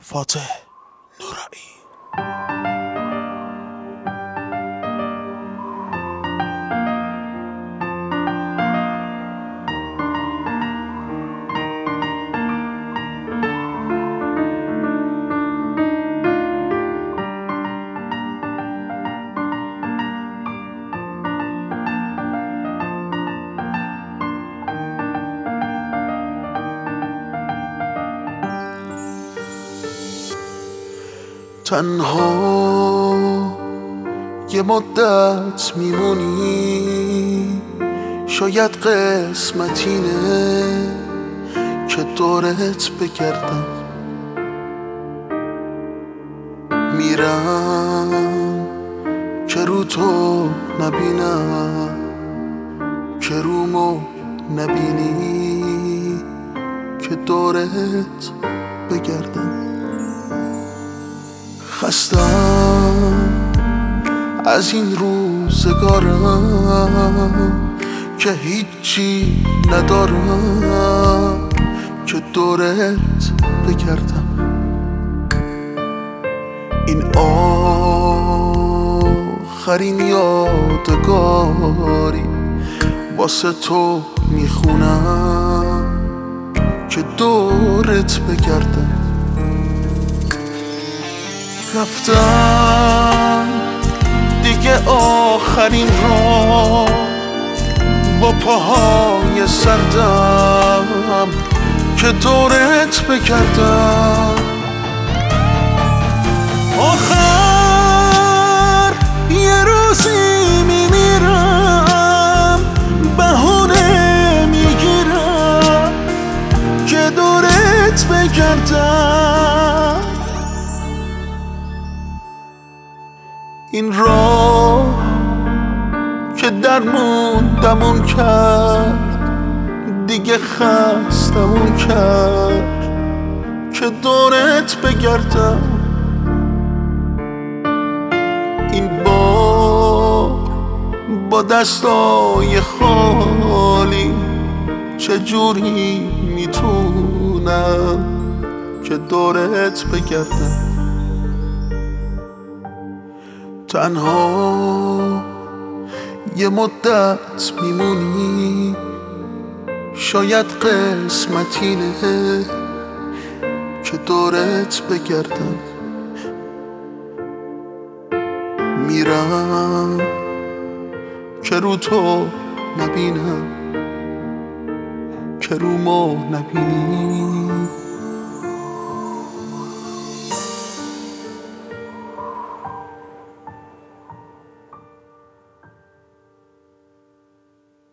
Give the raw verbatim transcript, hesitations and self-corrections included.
فاتح نورایی. تنها یه مدت میمونی، شاید قسمتینه که دورت بگردم. میرم که رو تو نبینم، که رومو نبینی که دورت بگردم. خستم از این روزگارم که هیچی ندارم که دورت بگردم. این آخرین یادگاری واسه تو میخونم که دورت بگردم. رفتم دیگه آخرین را با پاهای سردم که دورت بگردم. آخر یه روزی میمیرم، بهونه میگیرم که دورت بگردم. این راه که درموندمون کرد دیگه خستمون کرد که دورت بگردم. این بار با دستای خالی چجوری میتونم که دورت بگردم. تنها یه مدت میمونی، شاید قسمتینه که دورت بگردم. میرم که رو تو نبینم، که رومو نبینی